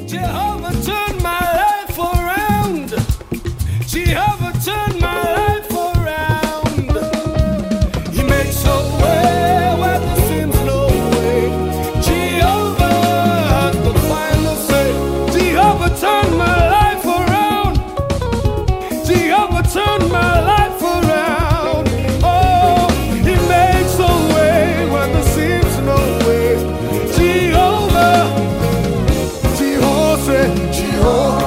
Jehovah turned my life around. Jehovah turned my life around. He makes a way where there seems no way. Jehovah has the final say. Jehovah turned my life around. Jehovah turned my life around. Oh, he makes a way where there seems no way. Jehovah, Jehovah, Jehovah.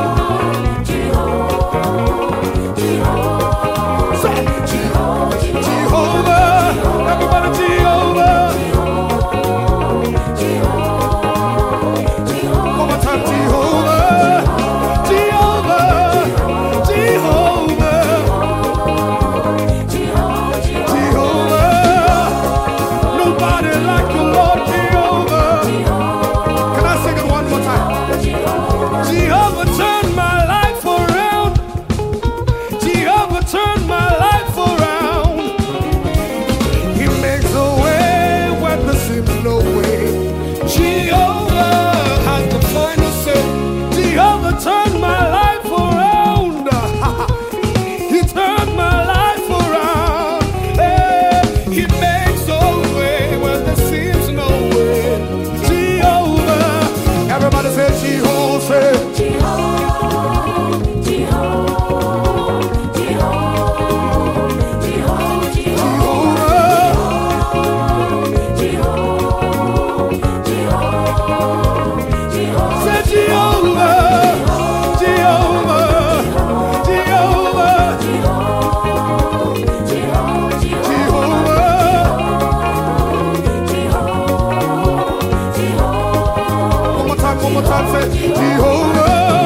Turned my life around. He turned my life around. Hey, he makes a way where there seems no way. Jehovah, everybody say Jehovah, say Jehovah, Jehovah, Jehovah, Jehovah, Jehovah, Jehovah, say Jehovah. One more time, say Jehovah.